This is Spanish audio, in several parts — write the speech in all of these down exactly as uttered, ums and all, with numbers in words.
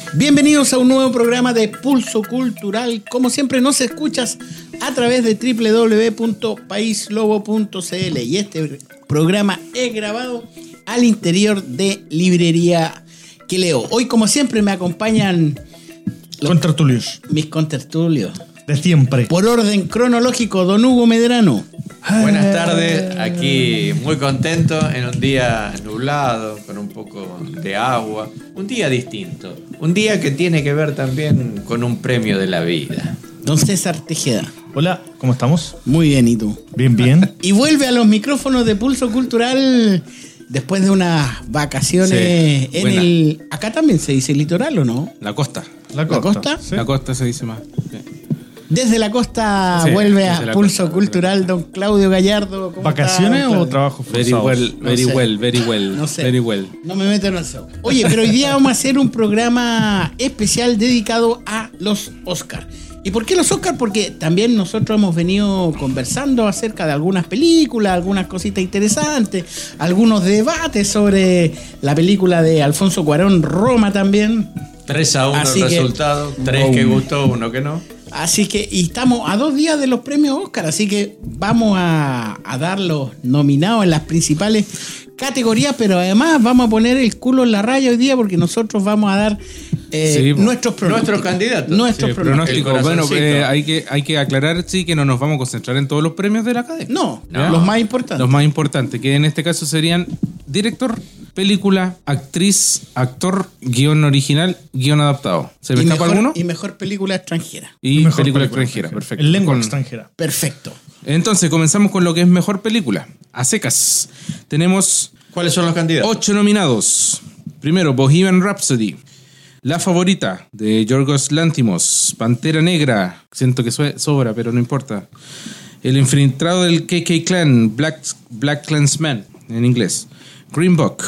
Bienvenidos a un nuevo programa de Pulso Cultural. Como siempre nos escuchas a través de doble u doble u doble u punto país lobo punto c l y este programa es grabado al interior de Librería Queleo. Hoy, como siempre, me acompañan los, contertulios. mis contertulios. De siempre. Por orden cronológico, don Hugo Medrano. Buenas tardes, aquí muy contento en un día nublado, con un poco de agua. Un día distinto, un día que tiene que ver también con un premio de la vida. Don César Tejeda. Hola, ¿cómo estamos? Muy bien, ¿y tú? Bien, bien. Y vuelve a los micrófonos de Pulso Cultural después de unas vacaciones Sí, en buena. el... Acá también se dice litoral, ¿o no? La costa. La ¿La costa. costa? ¿Sí? La costa se dice más. Sí. Desde la costa Sí, vuelve desde a la Pulso costa. Cultural don Claudio Gallardo. ¿Cómo ¿Vacaciones está, o Claudio? trabajo Very forzado? well, very No sé. well, very well, No sé. very well. No me meto en eso. Oye, pero hoy día vamos a hacer un programa especial dedicado a los Oscars. ¿Y por qué los Oscars? Porque también nosotros hemos venido conversando acerca de algunas películas, algunas cositas interesantes, algunos debates sobre la película de Alfonso Cuarón, Roma también. tres a uno Así el que- resultado, tres que gustó, uno que no. Así que, y estamos a dos días de los premios Oscar, así que vamos a, a dar los nominados en las principales categorías, pero además vamos a poner el culo en la raya hoy día porque nosotros vamos a dar eh, Sí, po. nuestros pronósticos. Nuestros candidatos. Nuestros Sí, pronósticos. pronóstico. El Bueno, corazoncito. eh, hay, que, hay que aclarar, sí, que no nos vamos a concentrar en todos los premios de la Academia. No, No. los más importantes. Los más importantes, que en este caso serían director, película, actriz, actor, guión original, guión adaptado. ¿Se me y, escapa mejor, alguno? y mejor película extranjera. Y, Mejor película, extranjera, perfecto. En lengua Con- extranjera. Perfecto. Entonces, comenzamos con lo que es mejor película. A secas. Tenemos ¿Cuáles son los candidatos? ocho nominados. Primero, Bohemian Rhapsody. La Favorita, de Yorgos Lanthimos. Pantera Negra. Siento que sue- sobra, pero no importa. El Infiltrado del K K Clan. Black, Black Klansman, en inglés. Green Book.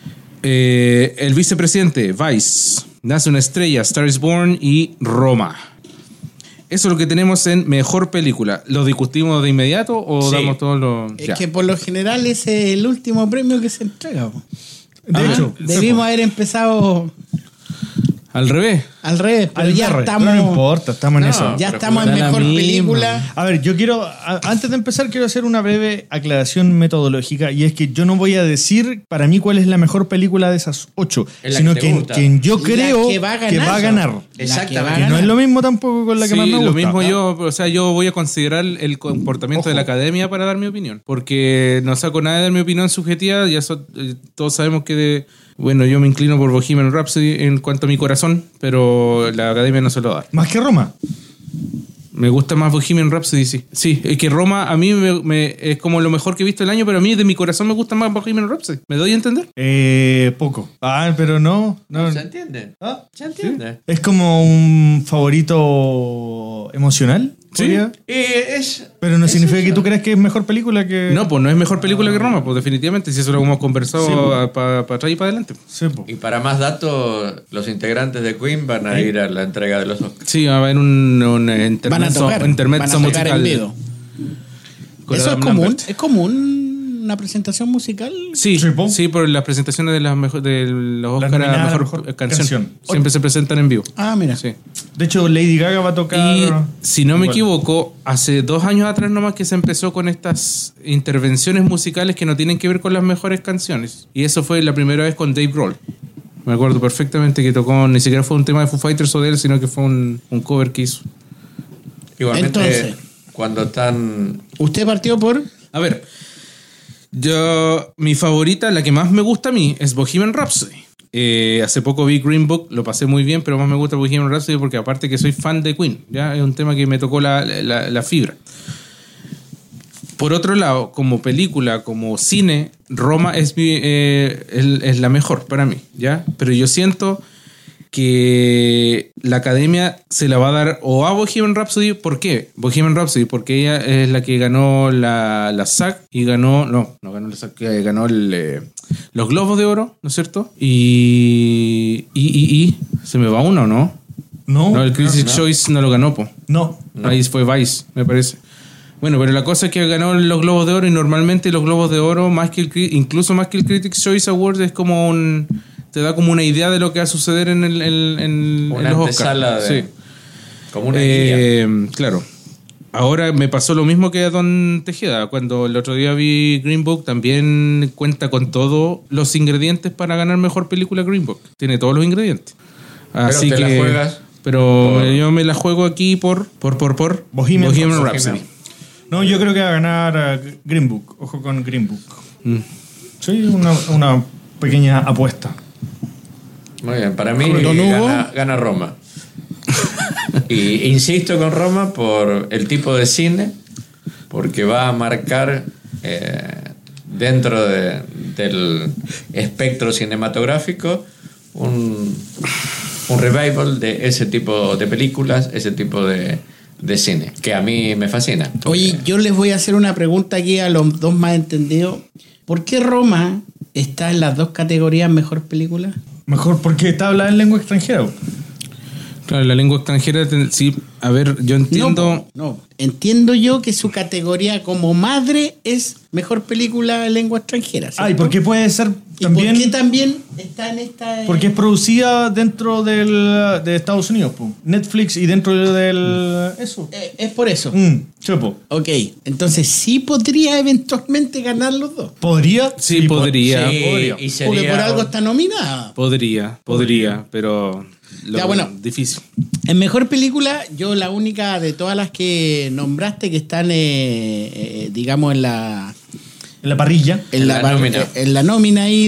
Eh, el Vicepresidente, Vice. Nace una estrella, Star is Born y Roma. Eso es lo que tenemos en mejor película. ¿Lo discutimos de inmediato o Sí. damos todos los...? Es Ya. que por lo general ese es el último premio que se entrega. po. De Ah, hecho, debimos haber empezado Al revés. al revés, pero al ya barre. estamos, No importa, estamos en No. eso. ya pero estamos en da la mejor misma. película. A ver, yo quiero, a- antes de empezar, quiero hacer una breve aclaración metodológica, y es que yo no voy a decir para mí cuál es la mejor película de esas ocho, Es la sino que te quien, gusta. quien yo La creo que va a que ganar. va a ganar. La que Exactamente. va a Que no ganar. es lo mismo tampoco con la que Sí, más me gusta. lo mismo yo, o sea, yo voy a considerar el comportamiento de la academia para dar mi opinión, porque no saco nada de dar mi opinión subjetiva, ya so- eh, todos sabemos que, de- bueno, yo me inclino por Bohemian Rhapsody en cuanto a mi corazón, pero la academia no se lo da. Más que Roma. Me gusta más Bohemian Rhapsody, sí. Sí, es que Roma a mí me, me- es como lo mejor que he visto el año, pero a mí de mi corazón me gusta más Bohemian Rhapsody. ¿Me doy a entender? Eh, poco. Ah, pero no. no. ¿Se entiende? Ah, ¿Se entiende? es como un favorito emocional. Sí. podría. Eh, es, Pero no es significa eso. que tú creas que es mejor película que. No, pues no es mejor película que Roma, pues definitivamente, si eso lo hemos conversado Sí, para atrás y para adelante. Sí, po. Y para más datos, los integrantes de Queen van a ir a la entrega de los Oscars. Sí, va a haber un, un Van a intermezzo, tocar, intermezzo van a tocar musical. en vivo. Con Eso es Adam común, Lambert. es común una presentación musical. Sí, Sí, po. sí, por las presentaciones de las mejor, de los Las Oscar a nominadas a mejor, mejor canción. canción. Siempre se presentan en vivo. Ah, mira. Sí. De hecho, Lady Gaga va a tocar. Y si no me Bueno. equivoco, hace dos años atrás nomás que se empezó con estas intervenciones musicales que no tienen que ver con las mejores canciones. Y eso fue la primera vez con Dave Grohl. Me acuerdo perfectamente que tocó, ni siquiera fue un tema de Foo Fighters o de él, sino que fue un, un cover que hizo. Igualmente, Entonces. cuando están... ¿Usted partió por? A ver, yo, mi favorita, la que más me gusta a mí, es Bohemian Rhapsody. Eh, hace poco vi Green Book, lo pasé muy bien, pero más me gusta Bohemian Rhapsody porque aparte que soy fan de Queen, ya es un tema que me tocó la, la, la fibra. Por otro lado, como película, como cine, Roma es, mi, eh, es, es la mejor para mí, ¿ya? Pero yo siento que la academia se la va a dar o a Bohemian Rhapsody. ¿Por qué? Bohemian Rhapsody, porque ella es la que ganó la, la S A C y ganó, no, no ganó la S A C, ganó el, eh, los Globos de Oro, ¿no es cierto? Y, y, y, y se me va uno, ¿no? No, No, el Critics' no. Choice no lo ganó, po. no. No. Ahí fue Vice, me parece. Bueno, pero la cosa es que ganó los Globos de Oro y normalmente los Globos de Oro, más que el, cri- incluso más que el Critics' Choice Awards, es como un te da como una idea de lo que va a suceder en, el, en, en, Una en los antesala Oscars. de- Sí. Como una Eh, guía. claro. Ahora me pasó lo mismo que a Don Tejeda. Cuando el otro día vi Green Book, también cuenta con todos los ingredientes para ganar mejor película Green Book. Tiene todos los ingredientes. Así te que. la juegas pero por- yo me la juego aquí por por por por Bohemian Bohemian Rhapsody. Rhapsody. No, yo creo que va a ganar uh, Green Book. Ojo con Green Book. Mm. Sí, una, una pequeña apuesta. Muy bien, para mí ¿Don Hugo? gana, gana Roma. Y insisto con Roma por el tipo de cine, porque va a marcar eh, dentro de- del espectro cinematográfico un, un revival de ese tipo de películas, ese tipo de, de cine, que a mí me fascina. Oye, yo les voy a hacer una pregunta aquí a los dos más entendidos. ¿Por qué Roma está en las dos categorías mejor película? Mejor porque está hablada en lengua extranjera. Claro, la lengua extranjera, ten- sí, a ver, yo entiendo. No, no. Entiendo yo que su categoría como madre es mejor película en lengua extranjera. ¿cierto? Ah, ¿y por qué puede ser ¿Y también? por qué también está en esta? eh, Porque es producida dentro del, de Estados Unidos, po. Netflix y dentro del... Eso. eh, es por eso. Mm, chepo. Ok, entonces sí podría eventualmente ganar los dos. ¿Podría? Sí, po- podría. Sí, podría. y Porque sería por algo está nominada. Podría, podría, pero. Lo, Ya, bueno. Difícil. En mejor película, yo la única de todas las que nombraste que están, eh, eh, digamos, en la, En la parrilla. en la, la par- nómina. en la nómina ahí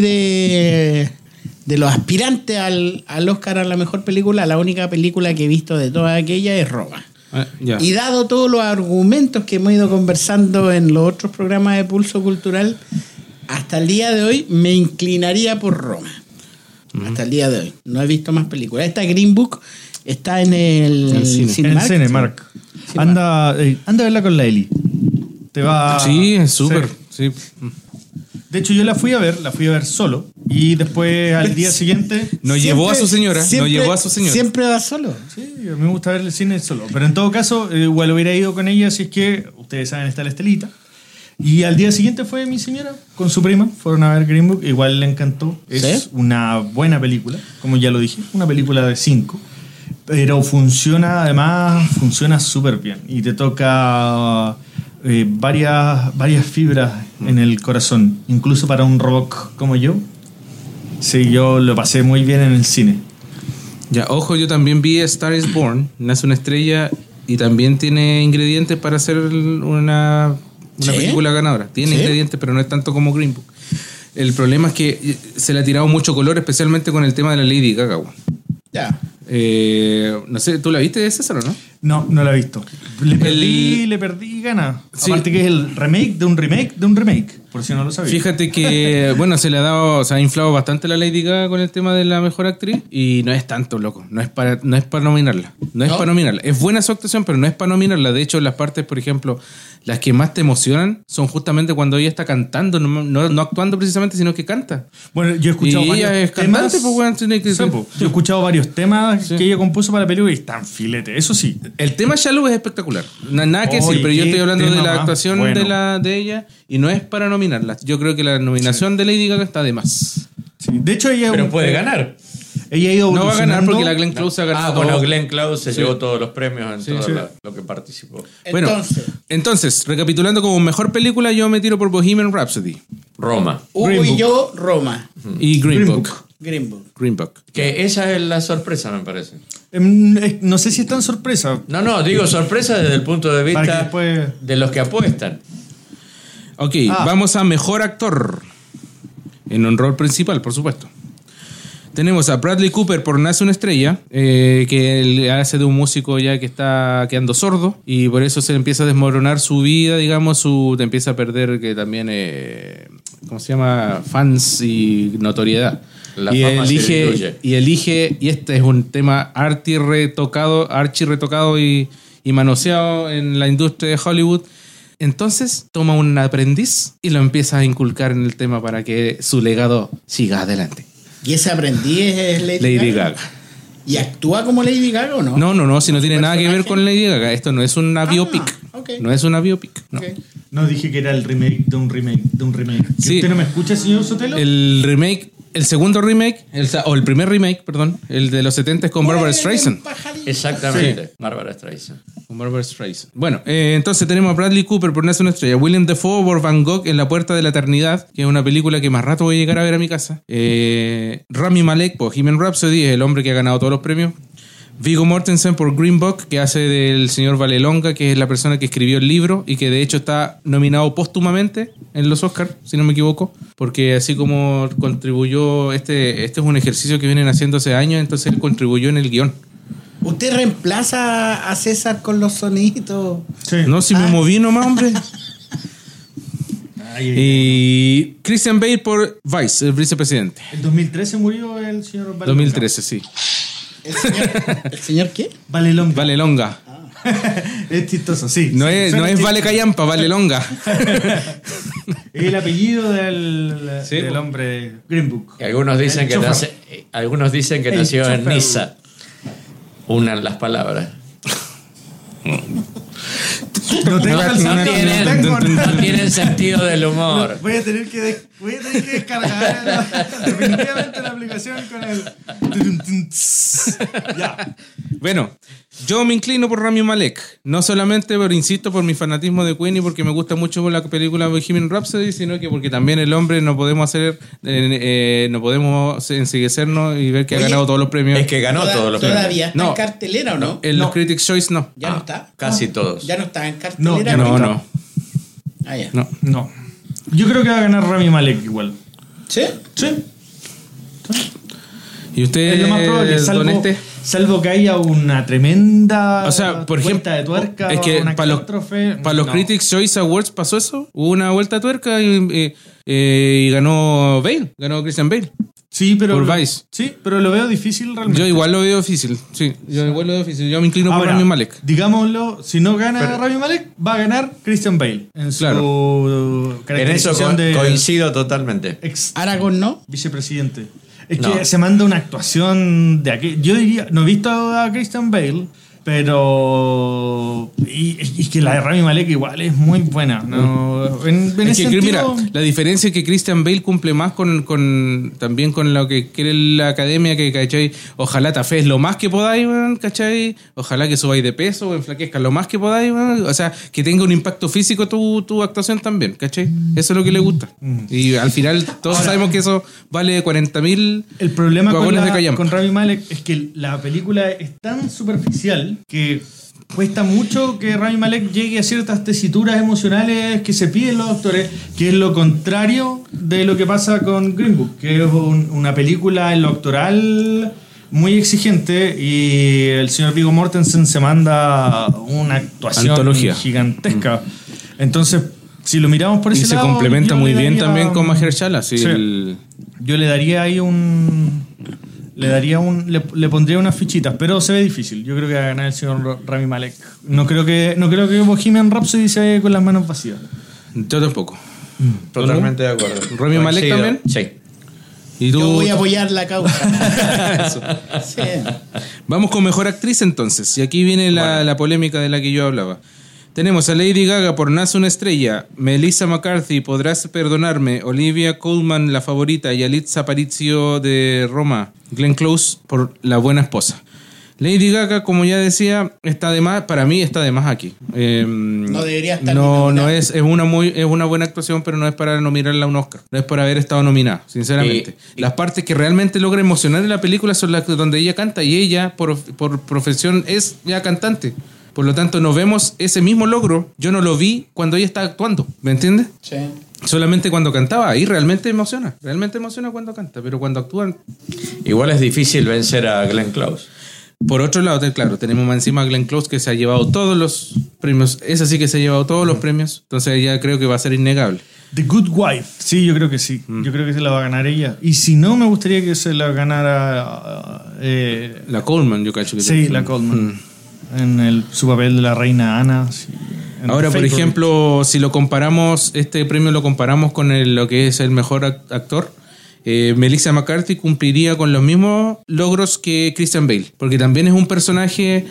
de, de los aspirantes al, al Oscar a la mejor película, la única película que he visto de todas aquellas es Roma. Ah, ya. Y dado todos los argumentos que hemos ido conversando en los otros programas de Pulso Cultural, hasta el día de hoy me inclinaría por Roma. Hasta el día de hoy. No he visto más películas. Esta Green Book está en el, En el cine. En Cinemark. Cinemark. Anda, eh, anda a verla con la Eli. Te va... Sí, es súper. Sí. Sí. De hecho, yo la fui a ver, la fui a ver solo. Y después, al día siguiente... No llevó a su señora, no siempre- llevó a su señora. Siempre va solo. Sí, a mí me gusta ver el cine solo. Pero en todo caso, eh, igual hubiera ido con ella si es que, ustedes saben, está la Estelita. Y al día siguiente fue mi señora con su prima. Fueron a ver Green Book. Igual le encantó. Es ¿Sí? una buena película, como ya lo dije. Una película de cinco. Pero funciona, además, funciona súper bien. Y te toca eh, varias, varias fibras en el corazón. Incluso para un rock como yo. Sí, yo lo pasé muy bien en el cine. Ya, ojo, yo también vi A Star is Born, Nace una estrella, y también tiene ingredientes para hacer una, una ¿Sí? película ganadora. Tiene ¿Sí? ingredientes, pero no es tanto como Green Book. El problema es que se le ha tirado mucho color, especialmente con el tema de la Lady Gaga. weón. Ya. Eh, no sé, ¿tú la viste, César, o no? No, no la he visto. Le perdí, El- le perdí ganas. Sí. Aparte que es el remake de un remake de un remake, por si no lo sabía. Fíjate que, bueno, se le ha dado, se ha inflado bastante la Lady Gaga con el tema de la mejor actriz y no es tanto, loco. No es para, no es para nominarla. No es ¿No? para nominarla. Es buena su actuación, pero no es para nominarla. De hecho, las partes, por ejemplo, las que más te emocionan son justamente cuando ella está cantando, no, no, no actuando precisamente, sino que canta. Bueno, yo he escuchado Y varios ella es temas. cantante, pues, bueno, tiene que Sí, ser. po. Yo he escuchado varios temas Sí. que ella compuso para la película y están filete, eso sí. El tema Shallow es espectacular. Na- Nada que Oye, decir, pero yo qué estoy hablando de tema la más actuación bueno. de, la, de ella y no es para nominarla. Yo creo que la nominación de Lady Gaga está de más. Sí. De hecho, ella, Pero puede ganar. ella ha ido No va a ganar evolucionando. porque la Glenn Close ha ganado. Ah, bueno, Glenn Close se Sí. llevó todos los premios en Sí, todo sí. la- lo que participó. Bueno, Entonces, entonces, recapitulando como mejor película, yo me tiro por Bohemian Rhapsody Roma. Hugo Green y Book. yo, Roma. y Green, Green Book. Book. Green Book. Green Book. Que esa es la sorpresa, me parece. Em, es- No sé si es tan sorpresa. No, no, digo sorpresa desde el punto de Para que vista después- de los que apuestan. Ok, Ah. vamos a mejor actor. En un rol principal, por supuesto. Tenemos a Bradley Cooper por Nace una estrella, eh, que él hace de un músico ya que está quedando sordo y por eso se le empieza a desmoronar su vida, digamos, su te empieza a perder que también, eh, ¿cómo se llama? Fans y notoriedad. La y fama se elige, diluye. y elige, y este es un tema archi retocado, archi retocado y, y manoseado en la industria de Hollywood. Entonces toma un aprendiz y lo empieza a inculcar en el tema para que su legado siga adelante. ¿Y ese aprendiz es Lady, Lady Gaga? Gaga. ¿Y actúa como Lady Gaga o no? No, no, no, si no tiene ¿Su nada que ver personaje? con Lady Gaga. Esto no es una Ah, biopic. ok. No es una biopic. No. Ok. No dije que era el remake de un remake de un remake. Sí. ¿Usted no me escucha, señor Sotelo? El remake el segundo remake, el, o el primer remake, perdón, el de los setenta con Barbara Streisand. Exactamente, Sí. Barbara Streisand. Con Barbara Streisand. Bueno, eh, entonces tenemos a Bradley Cooper por Nace una estrella, William Dafoe por Van Gogh en La puerta de la eternidad, que es una película que más rato voy a llegar a ver a mi casa. Eh, Rami Malek por Bohemian Rhapsody, es el hombre que ha ganado todos los premios. Viggo Mortensen por Green Book, que hace del señor Vallelonga, que es la persona que escribió el libro y que de hecho está nominado póstumamente en los Oscars, si no me equivoco, porque así como contribuyó, este, este es un ejercicio que vienen haciendo hace años, entonces él contribuyó en el guión. ¿Usted reemplaza a César con los sonidos? Sí. No, si me Ah. moví nomás, hombre. Ay, ay, Y Christian Bale por Vice, el vicepresidente. El dos mil trece murió el señor Vallelonga. dos mil trece, sí. ¿El señor, ¿el señor qué? Vallelonga. Vallelonga. Es chistoso, sí. No Sí, es, suena no es chistoso. Vale Callampa, Vallelonga. Es el apellido del, Sí, del pues. hombre Green Book. Y algunos dicen El que, chofer. nace- eh, algunos dicen que El nació en chofer. Niza. Unan las palabras. No tengo No, el no sonido, tienen, tengo- no tienen sentido del humor. Voy a tener que, des- voy a tener que descargar la- definitivamente la aplicación con el. Ya. Bueno, yo me inclino por Rami Malek. No solamente, por insisto, por mi fanatismo de Queen y porque me gusta mucho la película Bohemian Rhapsody, sino que porque también el hombre no podemos hacer, eh, eh, no podemos enseguecernos y ver que ha Oye, ganado todos los premios. Es que ganó Toda- todos los premios. ¿Todavía está No. en cartelera o no? En los No. Critics' Choice no. ¿Ya no está? Casi No. todos. ¿Ya no está en No, cartelera? ya No, está. no, Ah, ya. no. No. Yo creo que va a ganar Rami Malek igual. ¿Sí? Sí. ¿Y usted, Es lo más probable. don Salvo, este? salvo que haya una tremenda O sea, por ejemplo, vuelta de tuerca es que o una para los, catástrofe. para los No. Critics' Choice Awards pasó eso. Hubo una vuelta de tuerca y, eh, eh, y ganó Bale, ganó Christian Bale. Sí, pero. por lo- Vice. Sí, pero lo veo difícil realmente. Yo igual lo veo difícil. Sí, yo igual lo veo difícil. Yo me inclino por Ahora, Rami Malek. digámoslo, si no gana Pero- Rami Malek, va a ganar Christian Bale. En su En eso caracterización co- de coincido totalmente. ex Aragón no. vicepresidente. Es No. que se manda una actuación de aquí. Yo diría, no he visto a Christian Bale, pero. Y, y que la de Rami Malek igual es muy buena. ¿no? En, en Es ese que, sentido, mira, la diferencia es que Christian Bale cumple más con, con también con lo que quiere la academia, que, ¿cachai? Ojalá te afees lo más que podáis, weón, ¿cachai? Ojalá que subáis de peso o enflaquezcas lo más que podáis, weón. O sea, que tenga un impacto físico tu, tu actuación también, ¿cachai? Eso es lo que le gusta. Y al final todos sabemos que eso vale cuarenta mil el problema con, vagones de la, callampa. con Rami Malek es que la película es tan superficial que cuesta mucho que Rami Malek llegue a ciertas tesituras emocionales que se piden los actores, que es lo contrario de lo que pasa con Green Book, que es un- una película en lo actoral muy exigente y el señor Viggo Mortensen se manda una actuación Antología. gigantesca. Entonces, si lo miramos por Y ese se lado, complementa yo muy le bien daría- también con Mahershala. Sí, Sí. el- Yo le daría ahí un. Le daría un. Le, le pondría unas fichitas, pero se ve difícil. Yo creo que va a ganar el señor Rami Malek. No creo que, no creo que Bohemian Rhapsody se vaya con las manos vacías. yo tampoco. Totalmente de acuerdo. ¿Rami Malek Coincido. también? Sí. ¿Y tú? Yo voy a apoyar la causa. Eso. Sí. Vamos con mejor actriz entonces. Y aquí viene la, la polémica de la que yo hablaba. Tenemos a Lady Gaga por Nace una estrella, Melissa McCarthy, Podrás perdonarme, Olivia Colman, La favorita, y Yalitza Aparicio de Roma, Glenn Close por La buena esposa. Lady Gaga, como ya decía, está de más, para mí está de más aquí. Eh, No debería estar No, ni no nominada. es, es una muy, es una buena actuación, pero no es para nominarla a un Oscar. No es por haber estado nominada, sinceramente. Y- y- Las partes que realmente logra emocionar en la película son las que- donde ella canta, y ella, por, por profesión, es ya cantante. Por lo tanto, no vemos ese mismo logro. Yo no lo vi cuando ella estaba actuando, ¿me entiendes? Sí. Solamente cuando cantaba. Ahí realmente emociona. Realmente emociona cuando canta, pero cuando actúan... Igual es difícil vencer a Glenn Close. Por otro lado, te- claro, tenemos más encima a Glenn Close, que se ha llevado todos los premios. Esa sí que se ha llevado todos los premios. Entonces ya creo que va a ser innegable. The Good Wife. Sí, yo creo que sí. Yo creo que se la va a ganar ella. Y si no, me gustaría que se la ganara. eh, La Coleman, yo cacho que sí, la Coleman. En el, su papel de la reina Ana. sí, en Ahora, The por Favourite. ejemplo, si lo comparamos, este premio lo comparamos con el- lo que es el mejor act- actor, eh, Melissa McCarthy cumpliría con los mismos logros que Christian Bale, porque también es un personaje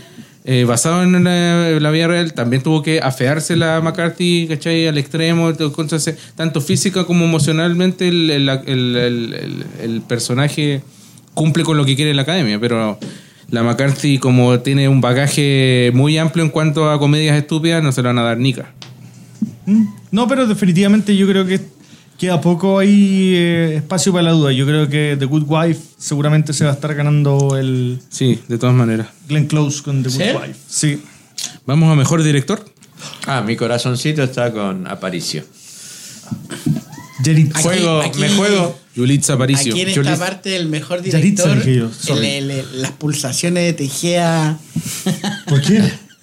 eh, basado en la, la vida real. También tuvo que afearse la McCarthy, ¿cachai? Al extremo. Entonces, tanto física como emocionalmente, el, el, el, el, el, el personaje cumple con lo que quiere la academia, pero la McCarthy, como tiene un bagaje muy amplio en cuanto a comedias estúpidas, no se lo van a dar nica. No, pero definitivamente yo creo que queda poco ahí eh, espacio para la duda. Yo creo que The Good Wife seguramente se va a estar ganando el Sí, de todas maneras. Glenn Close con The Good ¿Sí? Wife. Sí. Vamos a mejor director. Ah, mi corazoncito está con Aparicio. Jerry Aquí- Juego, aquí- me juego. Yulitza Aparicio. Aquí en esta Yulitza- parte el mejor Yaritza director, dije yo, sorry. el- el- el- las pulsaciones de Tejea. ¿Por qué?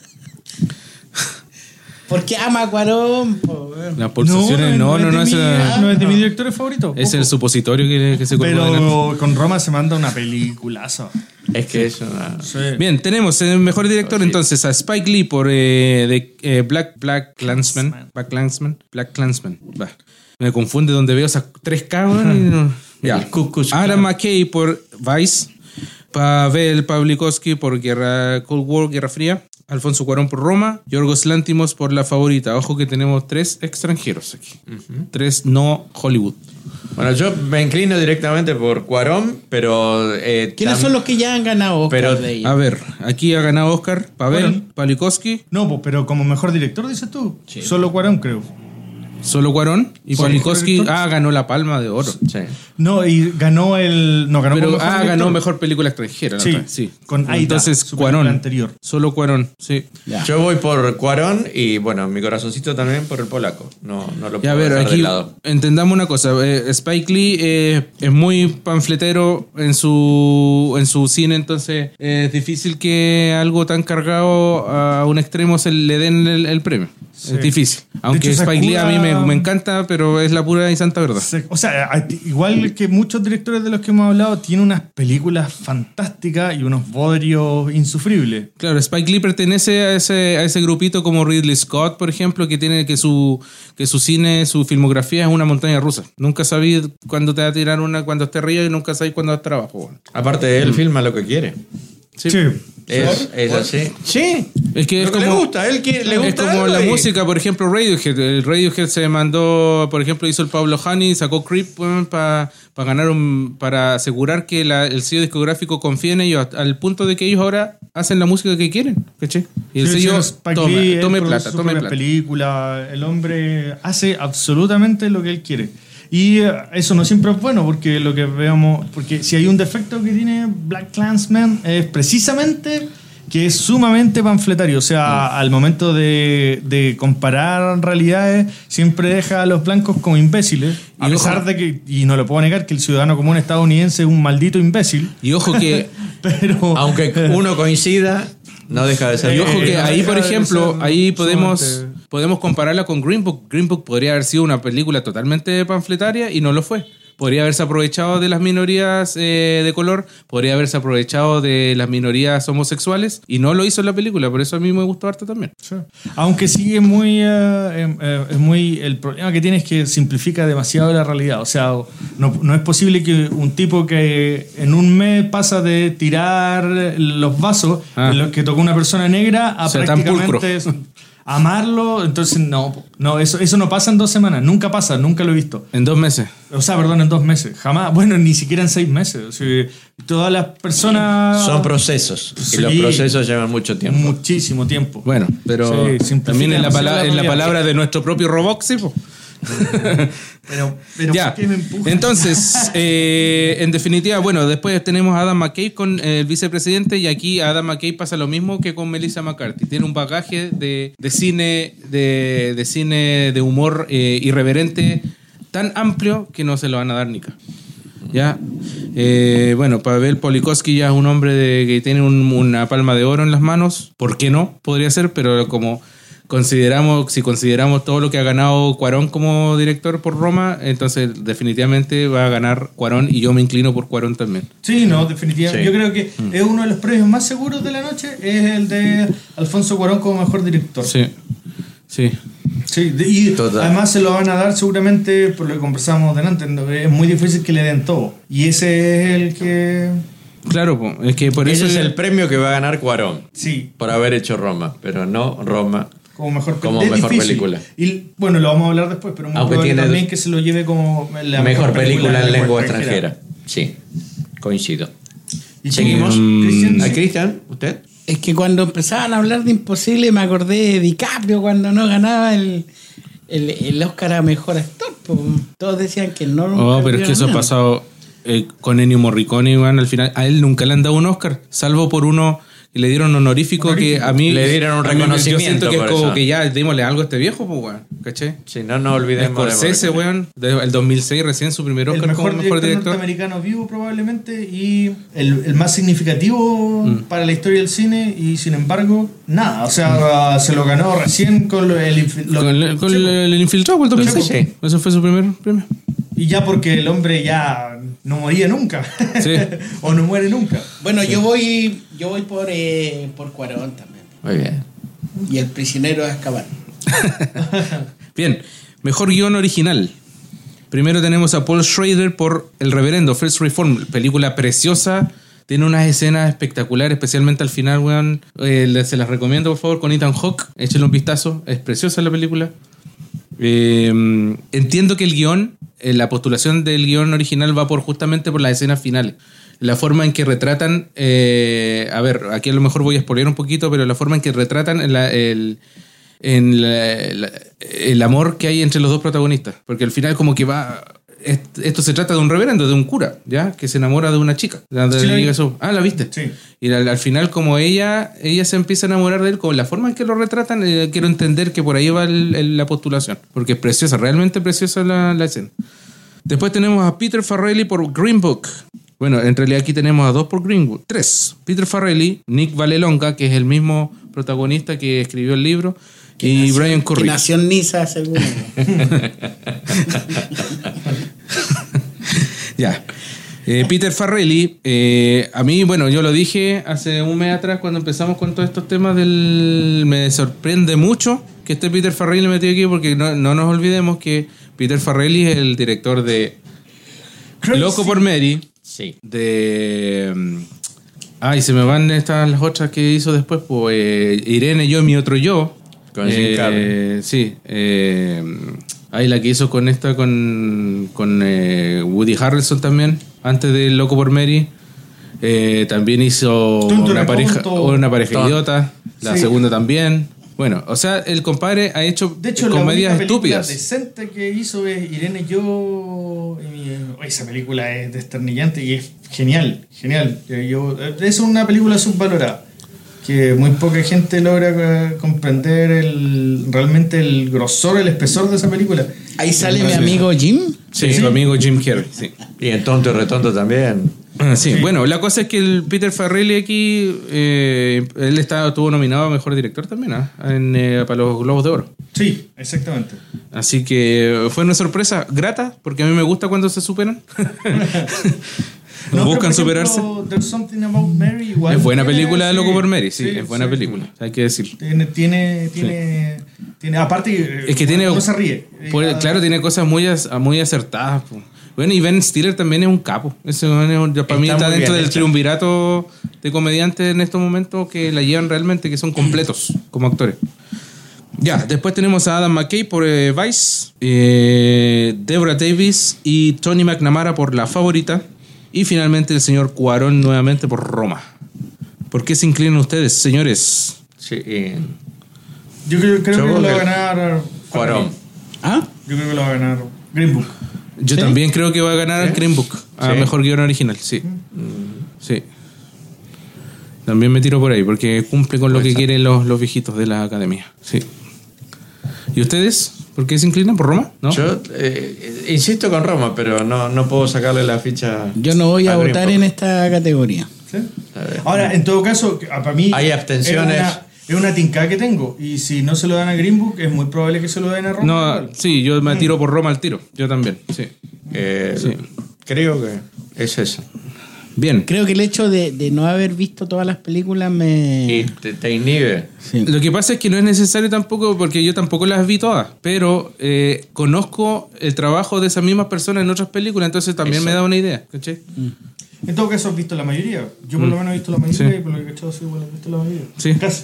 Porque ama a Cuarón, po, weón. Las pulsaciones, no, no, no, es es, de eh, mi- no es de mis directores favoritos. es el supositorio que, que se colocó delante. Pero con Roma se manda una peliculaza. Es que es una... Sí. Bien, tenemos el mejor director entonces a Spike Lee por eh, de, eh, Black Black Klansman. Black Klansman. Black Klansman. Va. Me confunde donde veo esas tres K. weón, y no- Ya. El Ku Klux Klan. Adam McKay por Vice. Pavel Pawlikowski por Guerra Cold War, Guerra Fría. Alfonso Cuarón por Roma. Yorgos Lanthimos por La Favorita. Ojo que tenemos tres extranjeros aquí. Tres no Hollywood. Bueno, yo me inclino directamente por Cuarón, pero... eh, ¿Quiénes tam- son los que ya han ganado Oscar Pero- de ahí? A ver, aquí ha ganado Oscar Pavel Cuarón. Pawlikowski. No, pues, pero como mejor director, dices tú. Solo Cuarón, creo. Solo Cuarón. Y ¿Por Pawlikowski, director? ah, ganó la Palma de Oro. Sí. No, y ganó el. No, ganó Pero, como mejor ah, director. ganó mejor película extranjera. la Sí, otra, sí. con Aida, Entonces, su película Cuarón. anterior. Solo Cuarón, sí. Ya. Yo voy por Cuarón y, bueno, mi corazoncito también por el polaco. No, no lo Y a puedo ver, dejar de aquí lado. entendamos una cosa. eh, Spike Lee eh, es muy panfletero en su, en su cine, entonces eh, es difícil que algo tan cargado a un extremo se le den el, el premio. Sí. Es difícil. Aunque hecho, Spike Lee a mí me, Sakura- me encanta, pero es la pura y santa verdad. Se- O sea, a- igual que muchos directores de los que hemos hablado, tiene unas películas fantásticas y unos bodrios insufribles. Claro, Spike Lee pertenece a ese, a ese grupito como Ridley Scott, por ejemplo, que tiene que su, que su cine, su filmografía es una montaña rusa. Nunca sabéis cuándo te va a tirar una, cuando esté arriba, y nunca sabéis cuándo va a estar abajo. Bueno. Aparte, él filma lo que quiere. Sí. Sí. Es, es así. Sí. Es que es Lo que como, le gusta, él quiere- le es gusta como algo la y- música, por ejemplo, Radiohead. El Radiohead se mandó, por ejemplo, hizo el Pablo Honey, sacó Creep para ganar un, para asegurar que la- el sello discográfico confíe en ellos, al punto de que ellos ahora hacen la música que quieren, ¿cachai? Y el Sí, sello sí, Spike tome, Lee, él tome produce plata, sus tome propias plata. películas. El hombre hace absolutamente lo que él quiere. Y eh, eso no siempre es bueno, porque lo que veamos, porque si hay un defecto que tiene Black Klansman es precisamente que es sumamente panfletario. O sea, al momento de, de comparar realidades, siempre deja a los blancos como imbéciles. A Y pesar ojo- de que, y no lo puedo negar, que el ciudadano común estadounidense es un maldito imbécil. Y ojo que Pero Aunque uno coincida, no deja de ser. Y ojo que Eh, ahí, por deja de ejemplo, ser ahí podemos, sumamente- podemos compararla con Green Book. Green Book podría haber sido una película totalmente panfletaria y no lo fue. Podría haberse aprovechado de las minorías eh, de color, podría haberse aprovechado de las minorías homosexuales y no lo hizo en la película. Por eso a mí me gustó harto también. Sí. Aunque sí es muy, eh, eh, eh, es muy... El problema que tiene es que simplifica demasiado la realidad. O sea, no, no es posible que un tipo que en un mes pasa de tirar los vasos Ah. en los que tocó una persona negra a O sea, tan prácticamente amarlo. Entonces, no, no eso, eso no pasa en dos semanas. Nunca pasa, nunca lo he visto. En dos meses. O sea, perdón, en dos meses. Jamás. Bueno, ni siquiera en seis meses. O sea, todas las personas... Son procesos. Sí. Y los procesos llevan mucho tiempo. Muchísimo tiempo. Bueno, pero Sí, simplifica también en la, demasiado pala- la en la realidad. palabra de nuestro propio Roboxy. po. Pero, pero Ya. ¿por qué me empujan? Entonces, eh, en definitiva, bueno, después tenemos a Adam McKay con el vicepresidente y aquí a Adam McKay pasa lo mismo que con Melissa McCarthy. Tiene un bagaje de, de cine, de, de cine de humor eh, irreverente tan amplio que no se lo van a dar nica. Ya, eh, bueno, Pavel Pawlikowski ya es un hombre de, que tiene un- una palma de oro en las manos. ¿Por qué no? Podría ser, pero como consideramos, si consideramos todo lo que ha ganado Cuarón como director por Roma, entonces definitivamente va a ganar Cuarón y yo me inclino por Cuarón también. Sí, no, definitivamente. Sí. Yo creo que es uno de los premios más seguros de la noche, es el de Alfonso Cuarón como mejor director. Sí, sí. Sí, de- y Total. además se lo van a dar seguramente, por lo que conversamos delante, ¿no? Es muy difícil que le den todo. Y ese es el que Claro, po, es que por Ese eso... es el premio que va a ganar Cuarón. Sí, Por haber hecho Roma, pero no Roma como mejor, como es mejor difícil. película. Y bueno, lo vamos a hablar después, pero muy Aunque probable tiene también que se lo lleve como la mejor película en lengua extranjera. Sí, coincido. ¿Y Seguimos. tú, Cristian? ¿A Cristian? ¿Usted? Es que cuando empezaban a hablar de Imposible me acordé de DiCaprio cuando no ganaba el, el, el Oscar a Mejor Actor. Po. Todos decían que no. Oh, pero es que eso ha pasado eh, con Ennio Morricone, Iván, al final. A él nunca le han dado un Oscar, salvo por uno que le dieron honorífico, Honorífico. que a mí... Le dieron un a mí me- reconocimiento Yo siento que es por como eso. que ya démosle algo a este viejo, pues, weón. ¿Cachai? Sí, no nos olvidemos de Scorsese, Morricone. weón, de- el dos mil seis recién su primer El Oscar mejor, como mejor director, director. norteamericano vivo probablemente y el, el más significativo Mm. para la historia del cine y sin embargo nada, o sea, se lo ganó recién con lo- el, infi- lo- Con, el, con sí, el, el infiltrado, pues, el dos mil seis. Sí. Ese fue su primer premio. y ya porque el hombre ya no moría nunca Sí. o no muere nunca. Bueno, yo voy yo voy por, eh, por Cuarón también. Muy bien. Y El Prisionero de Azkaban. Bien, mejor guión original. Primero tenemos a Paul Schrader por El Reverendo, First Reform, película preciosa. Tiene unas escenas espectaculares, especialmente al final, weón. Eh, les- se las recomiendo, por favor, con Ethan Hawke. Échenle un vistazo. Es preciosa la película. Eh, entiendo que el guión, eh, la postulación del guión original va por justamente por las escenas finales. La forma en que retratan, eh, a ver, aquí a lo mejor voy a spoilear un poquito, pero la forma en que retratan la- el, en la- la- el amor que hay entre los dos protagonistas. Porque al final como que va... est- Esto se trata de un reverendo, de un cura, ¿ya? Que se enamora de una chica. De- de- Sí, la vi. eso. Ah, ¿la viste? Sí. Y al, al final como ella ella se empieza a enamorar de él, con la forma en que lo retratan, eh, quiero entender que por ahí va el- el- la postulación. Porque es preciosa, realmente preciosa la, la escena. Después tenemos a Peter Farrelly por Green Book. Bueno, en realidad aquí tenemos a dos por Green Book. Tres. Peter Farrelly, Nick Vallelonga, que es el mismo protagonista que escribió el libro, y Nació- Brian Que Curry. nació en Niza, según. Ya. Eh, Peter Farrelly, eh, a mí, bueno, yo lo dije hace un mes atrás cuando empezamos con todos estos temas del... Me sorprende mucho que esté Peter Farrelly metido aquí porque no, no nos olvidemos que Peter Farrelly es el director de Crazy. Loco por Mary, Sí. de... mm, Ay, se me van estas las otras que hizo después, pues eh, Irene, yo, mi otro yo. Con Jim Carrey. Sí. Eh, ahí la que hizo con esta, con, con eh, Woody Harrelson también, antes de Loco por Mary. Eh, también hizo Tonto una era pareja, tonto. una pareja Tonto. idiota. La Sí. segunda también. Bueno, o sea, el compadre ha hecho, De hecho, comedias la única película estúpidas. decente que hizo es Irene Yo. y, eh, esa película es desternillante y es genial, genial. Eh, Yo, eh, es una película subvalorada que muy poca gente logra eh, comprender el, realmente el grosor, el espesor de esa película. Ahí sale mi Sí. amigo Jim. Sí, Sí. su amigo Jim Carrey, sí. Y en Tonto y Retonto también. Ah, sí. Bueno, la cosa es que el Peter Farrelly aquí, eh, él está, estuvo nominado a Mejor Director también, ¿ah? en, eh, para los Globos de Oro. Sí, exactamente. Así que fue una sorpresa grata, porque a mí me gusta cuando se superan. No, pero, buscan por superarse. ejemplo, There's Something About Mary igual. Es buena tiene- película de sí, Loco por Mary, sí, sí, es buena sí. película, hay que decirlo. Tiene, tiene, tiene, tiene, aparte, Es que tiene, no se ríe. pues, Ah, claro, tiene cosas muy, ac- muy acertadas. po. Bueno, y Ben Stiller también es un capo. Ese man es un- para mí Está está muy dentro bien del hecho. triunvirato de comediantes en estos momentos que la llevan realmente, que son completos como actores. Ya, después tenemos a Adam McKay por eh, Vice, eh, Deborah Davis y Tony McNamara por La Favorita, y finalmente el señor Cuarón nuevamente por Roma. ¿Por qué se inclinan ustedes, señores? Sí. y- Yo creo, creo Yo que creo lo va a que- ganar Cuarón. ¿Ah? Yo creo que lo va a ganar Green Book. Yo ¿Sí? también creo que va a ganar ¿Sí? el Green Book a ¿Sí? mejor guión original, sí. Sí. También me tiro por ahí porque cumple con lo Puede que ser. quieren los, los viejitos de la academia. Sí. ¿Y ustedes? ¿Por qué se inclinan por Roma? ¿No? Yo eh, insisto con Roma, pero no, no puedo sacarle la ficha. Yo no voy a Green votar Book. en esta categoría. ¿Sí? A ver. Ahora, en todo caso, ah, para mí. Hay abstenciones. Es una, es una tincada que tengo. Y si no se lo dan a Green Book, es muy probable que se lo den a Roma. No, igual. sí, yo me tiro por Roma al tiro. Yo también, sí. Eh, Sí. Creo que es eso. Bien. Creo que el hecho de, de no haber visto todas las películas me... Y te, te inhibe. Sí. Lo que pasa es que no es necesario tampoco, porque yo tampoco las vi todas, pero eh, conozco el trabajo de esas mismas personas en otras películas, entonces también Eso. me da una idea, ¿cachai? En todo caso has visto la mayoría. Yo por lo menos he visto la mayoría Sí. y por lo que he cachado sí, bueno, he visto la mayoría. Sí. Casi.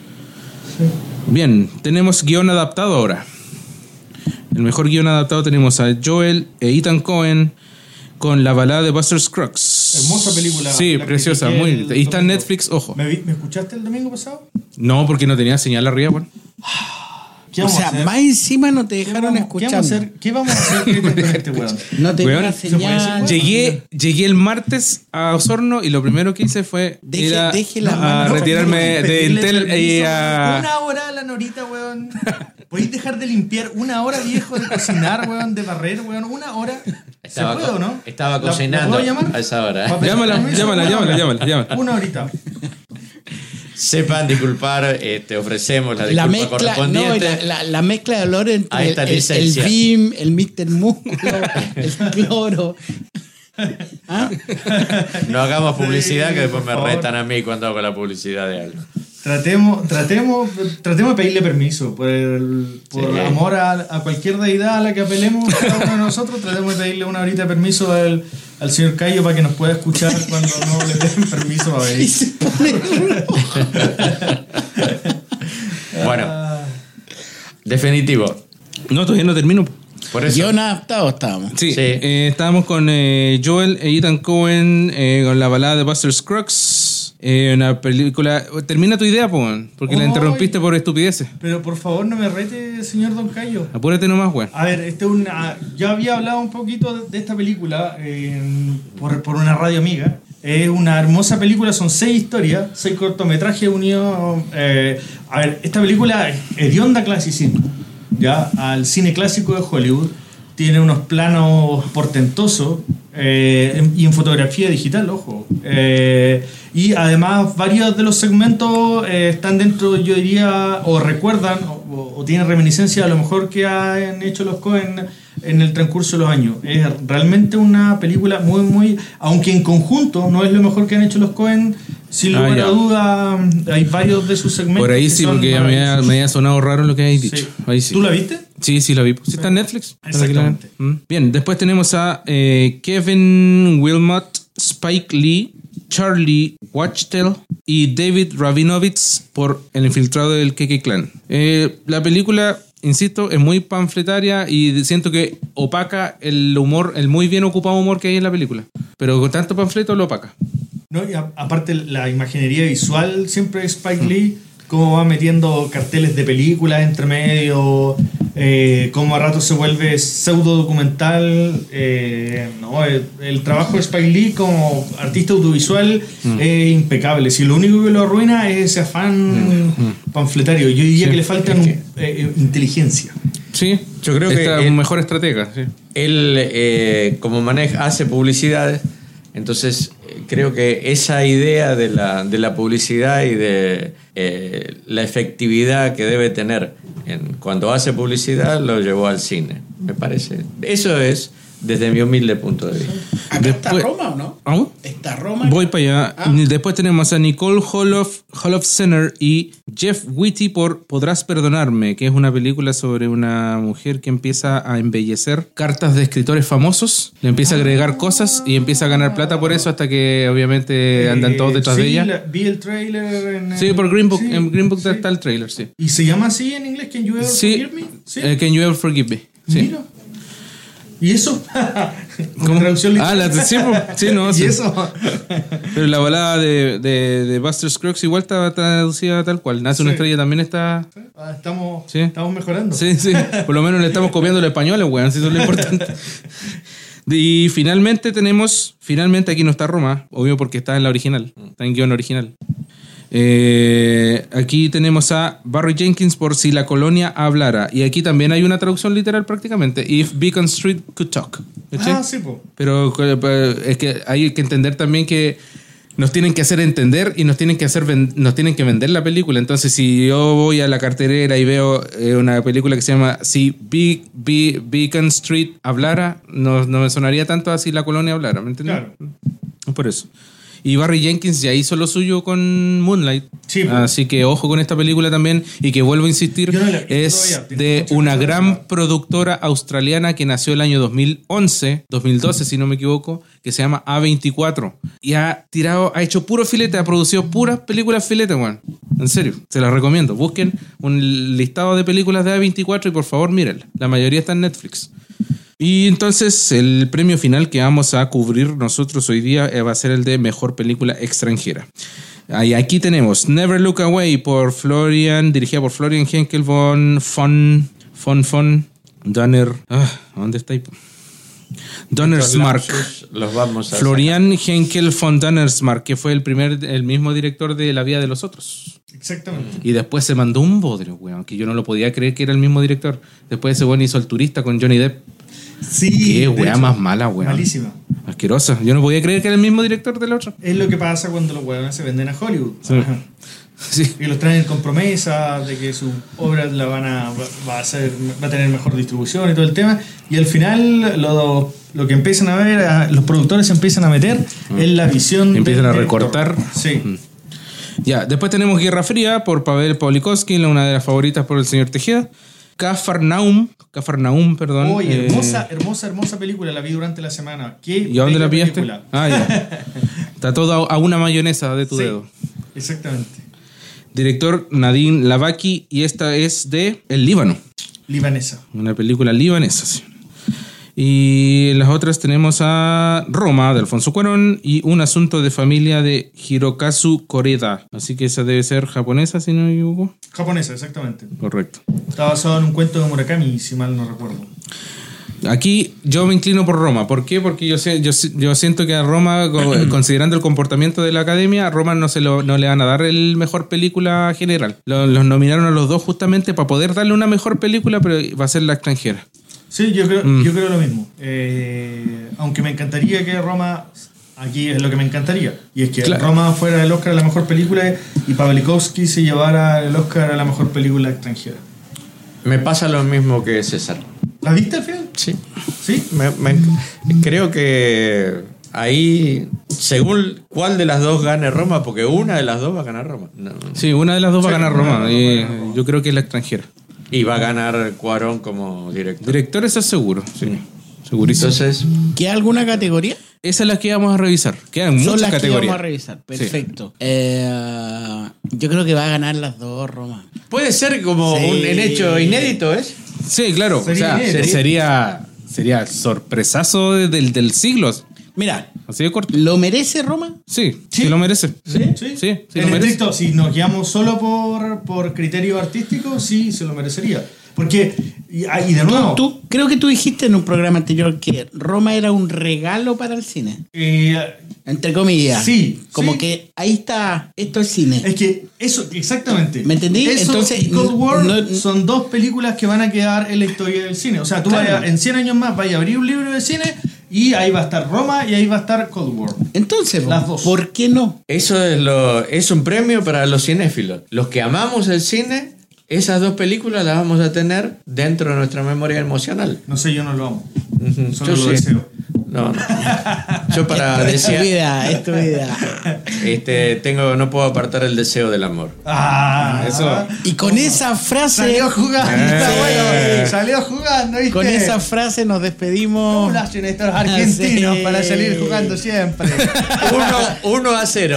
Bien, tenemos guión adaptado ahora. El mejor guión adaptado tenemos a Joel e Ethan Cohen con La balada de Buster Scruggs. Hermosa película. Sí, La preciosa, critiqué muy. el Y está en domingo. Netflix, ojo. ¿Me, vi- ¿Me escuchaste el domingo pasado? No, porque no tenía señal arriba, bueno. ¿Qué O vamos sea, a hacer? más encima no te ¿Qué dejaron vamos- ¿Qué vamos a escuchando. hacer? ¿Qué vamos a hacer Cristian, con este weón? No te Weón, dieron ¿se puede decir, señal. weón? Llegué, llegué el martes a Osorno y lo primero que hice fue Deje- ir a, deje la a mano. retirarme de Pedirle Intel y permiso. a... Una hora a la norita, weón. ¿Podéis dejar de limpiar una hora, viejo, de cocinar, weón, de barrer, weón? Una hora. Estaba ¿Se puede co- o no? estaba ¿La- la cocinando puedo llamar? a esa hora. ¿Va a pedir Llámala, permiso? llámala, Una llámala, hora. llámala, llámala. Una horita. Sepan disculpar, eh, te ofrecemos la La disculpa mezcla, no, correspondiente. la, la, la mezcla de olor A entre esta el, el, el licencia. Vim, el mister Músculo, el cloro. ¿Ah? No hagamos publicidad Sí, que después por me favor. retan a mí cuando hago la publicidad de algo. Tratemos, tratemos, tratemos de pedirle permiso por, el, por Sí. amor a, a cualquier deidad a la que apelemos cada uno de nosotros. Tratemos de pedirle una horita de permiso al, al señor Cayo para que nos pueda escuchar cuando no le den permiso a Y venir. se pone rojo. Bueno, definitivo. No, todavía no termino. Por eso. Guión adaptado estábamos. Sí, Sí. eh, estábamos con eh, Joel e Ethan Cohen eh, con La balada de Buster Scruggs. Eh, una película... Termina tu idea, po, porque la Ay. interrumpiste por estupideces. Pero por favor no me rete, señor Don Cayo. Apúrate nomás, weón. A ver, este es una, yo había hablado un poquito de, de esta película eh, por, por una radio amiga. Es una hermosa película, son seis historias, seis cortometrajes unidos. eh, a ver, esta película es hedionda clasicismo, ya al cine clásico de Hollywood. Tiene unos planos portentosos eh, en- y en fotografía digital, ojo. Eh, y además varios de los segmentos eh, están dentro, yo diría, o recuerdan o, o- o tienen reminiscencia a lo mejor que han hecho los Coen en el transcurso de los años. Es realmente una película muy, muy... Aunque en conjunto no es lo mejor que han hecho los Coen, sin Ah, lugar ya. a duda hay varios de sus segmentos. Por ahí que sí, son porque ya me había, maravillosos. me había sonado raro lo que habéis dicho. Sí. Ahí sí. ¿Tú la viste? Sí, sí, la vi. Sí, está en Netflix. Para que la vean. Exactamente. Mm. Bien, después tenemos a eh, Kevin Wilmot, Spike Lee, Charlie Watchtel y David Rabinovitz por El infiltrado del K K Clan. Eh, la película, insisto, es muy panfletaria y siento que opaca el humor, el muy bien ocupado humor que hay en la película. Pero con tanto panfleto lo opaca. No, y a- aparte la imaginería visual siempre es Spike Lee, cómo va metiendo carteles de películas entre medio, eh, cómo a ratos se vuelve pseudo documental. Eh, no, el, el trabajo de Spike Lee como artista audiovisual es impecable. Si lo único que lo arruina es ese afán panfletario, yo diría Sí, que le falta es un- que- eh, inteligencia. Sí, Yo creo que esta el- mejor estratega. Sí. Él, eh, como maneja, hace publicidades, entonces eh, creo que esa idea de la, de la publicidad y de eh, la efectividad que debe tener en, cuando hace publicidad lo llevó al cine, me parece. Eso es desde mi humilde punto de vista. ¿Acá Después- está Roma o no? ¿Ah? ¿Está Roma? Voy para allá. Ah. Después tenemos a Nicole Holof, Holofcener y Jeff Whitty por Podrás Perdonarme, que es una película sobre una mujer que empieza a embellecer cartas de escritores famosos, le empieza a agregar cosas y empieza a ganar plata por eso hasta que obviamente andan todos detrás Eh, de sí, ella. la- vi el trailer en... Sí, eh, por Green Book. sí, En Green Book sí. está el trailer, sí. ¿Y se llama así en inglés? ¿Can you ever Sí, forgive me? Sí. eh, Can You Ever Forgive Me. Sí. Mira. ¿Y eso? ¿Cómo? Traducción Ah, literal. la, sí, po. Sí, no, ¿Y sí. eso? Pero la balada de, de, de Buster Scruggs igual está traducida tal cual. Nace una Sí. estrella también está... Ah, estamos, Sí. estamos mejorando. Sí, sí. Por lo menos le estamos copiando el español, weón. Eso es lo importante. Y finalmente tenemos... Finalmente aquí no está Roma. Obvio porque está en la original. Está en guión original. Eh, aquí tenemos a Barry Jenkins por Si la colonia hablara. Y aquí también hay una traducción literal prácticamente. If Beacon Street Could Talk. ¿Cachai? Ah, sí, po. Pero eh, es que hay que entender también que nos tienen que hacer entender y nos tienen que hacer ven- nos tienen que vender la película. Entonces, si yo voy a la cartelera y veo eh, una película que se llama Si Be- Be- Beacon Street hablara, no, no me sonaría tanto así La colonia hablara, ¿me entiendes? Claro. Por eso. Y Barry Jenkins ya hizo lo suyo con Moonlight. Sí, pues. Así que ojo con esta película también. Y que vuelvo a insistir, Yo no la he visto es todavía, tiene de mucha una cosa gran relacionada. productora australiana que nació el año dos mil once, dos mil doce si no me equivoco, que se llama A veinticuatro. Y ha tirado, ha hecho puro filete, ha producido puras películas filete, weón. En serio, se las recomiendo. Busquen un listado de películas de A veinticuatro y por favor mírenla. La mayoría está en Netflix. Y entonces el premio final que vamos a cubrir nosotros hoy día va a ser el de Mejor Película Extranjera. Y aquí tenemos Never Look Away por Florian, dirigida por Florian Henkel von von von von Donner. Ah, ¿dónde está ahí? Donnersmarck. Los vamos a Florian Henkel von Donnersmarck, que fue el primer, el mismo director de La vida de los otros. Exactamente. Y después se mandó un bodrio, weón, que yo no lo podía creer que era el mismo director. Después ese weón hizo El turista con Johnny Depp. Sí. Qué de weá hecho, más mala, weón. Malísima. Asquerosa. Yo no podía creer que era el mismo director del otro. Es lo que pasa cuando los huevones se venden a Hollywood. Sí. Ajá. Sí. Y los traen con promesa de que su obra la van a, va, va a ser, va a tener mejor distribución y todo el tema. Y al final lo, lo que empiezan a ver, a- los productores se empiezan a meter en la visión. Empiezan del a director. recortar. Sí. Ya, después tenemos Guerra Fría por Pavel Pawlikowski, una de las favoritas por el señor Tejeda. Cafarnaum, Cafarnaum, perdón. Oye, eh, hermosa, hermosa, hermosa película. La vi durante la semana. ¿Qué ¿Y a dónde la bella pillaste? película. Ah, ya. Está todo a a una mayonesa de tu Sí, dedo. exactamente. Director Nadine Lavaki, y esta es de El Líbano. Libanesa. Una película libanesa, sí. Y en las otras tenemos a Roma, de Alfonso Cuarón, y Un asunto de familia de Hirokazu Koreda. Así que esa debe ser japonesa, si no me equivoco. Japonesa, exactamente. Correcto. Está basado en un cuento de Murakami, si mal no recuerdo. Aquí yo me inclino por Roma. ¿Por qué? Porque yo, sé, yo, yo siento que a Roma, co- considerando el comportamiento de la academia, a Roma no, se lo, no le van a dar el mejor película general. Lo- Los nominaron a los dos justamente para poder darle una mejor película, pero va a ser La extranjera. Sí, yo creo, Mm. yo creo lo mismo. Eh, aunque me encantaría que Roma, aquí es lo que me encantaría, y es que Claro. Roma fuera el Oscar a la mejor película y Pawlikowski se llevara el Oscar a la mejor película extranjera. Me pasa lo mismo que César. ¿La viste al final? Sí. Sí. Me- me- creo que ahí, según cuál de las dos gane Roma, porque una de las dos va a ganar Roma. No. Sí, una de las dos va a Sí, ganar una de Roma. las dos y va a ganar Roma. yo creo que es La extranjera. Y va a ganar Cuarón como director. Director, eso es seguro. Sí, segurísimo. Entonces, ¿Queda alguna categoría? Esa es la que vamos a revisar. Quedan Son muchas las que categorías. vamos a revisar. Perfecto. Eh, yo creo que va a ganar las dos, Roma. puede ser como Sí. un en hecho inédito, ¿es? Sí, claro. Sería o sea, inédito. sería, sería el sorpresazo de- del, del siglo. Mira, Así de corto. ¿lo merece Roma? Sí, sí, Sí. lo merece. Sí, sí, sí en lo merece. estricto, si nos guiamos solo por, por criterio artístico, sí, se lo merecería. Porque, y, ah, y de nuevo, Tú, creo que tú dijiste en un programa anterior que Roma era un regalo para el cine. eh, Entre comillas. Sí, Como sí. que ahí está, esto es cine. es que eso, exactamente. ¿Me entendí? Eso Entonces, y Cold War no- son dos películas que van a quedar en la historia del cine. O sea, tú Claro. vayas- en cien años más vayas a abrir un libro de cine y ahí va a estar Roma y ahí va a estar Cold War. Entonces, Las dos. ¿por qué no? Eso es, lo, es un premio para los cinéfilos. Los que amamos el cine, esas dos películas las vamos a tener dentro de nuestra memoria emocional. No sé, yo no lo amo. Ujú. Solo Yo lo sí. deseo. No, no. Yo para Esto es tu desear, vida, es tu vida. este, tengo, no puedo apartar el deseo del amor. Ah, Eso. Y con esa frase, Salió jugando, Eh. bueno, salió jugando, ¿viste? con esa frase nos ¿Cómo despedimos. lo hacen estos argentinos Sí. para salir jugando siempre? Uno, uno a cero.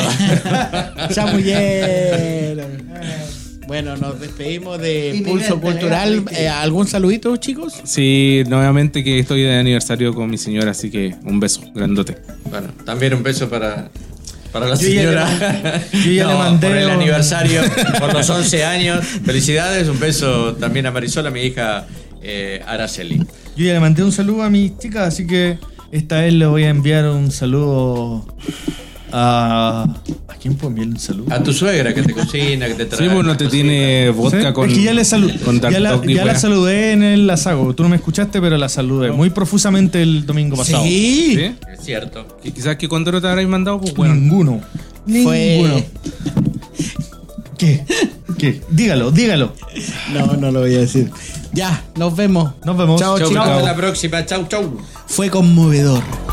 Chamullero. Bueno, nos despedimos de Inminente, Pulso Cultural. legalmente. Eh, ¿Algún saludito, chicos? Sí, nuevamente que estoy de aniversario con mi señora, así que un beso grandote. Bueno, también un beso para, para la Yo ya señora. le- yo ya le mandé por el un- aniversario, por los once años. Felicidades, un beso también a Marisol, a mi hija eh, Araceli. Yo ya le mandé un saludo a mis chicas, así que esta vez le voy a enviar un saludo a... ¿A quién puedo enviarle un saludo? A tu suegra que te cocina, que te trae. Sí, pues no te tiene vodka ¿Sí? con. Es que ya, le salu- con ya, la, Dark Dog y ya la weá. saludé en el asago. Tú no me escuchaste, pero la saludé muy profusamente el domingo pasado. Sí. ¿Sí? Es cierto. Que quizás que Condoro te habréis mandado, pues bueno. Ninguno. Fue- Ninguno. ¿Qué? ¿Qué? Dígalo, dígalo. No, no lo voy a decir. Ya, nos vemos. Nos vemos. Chao, Chau, chicos. Hasta la próxima. Chau, chau. Fue conmovedor.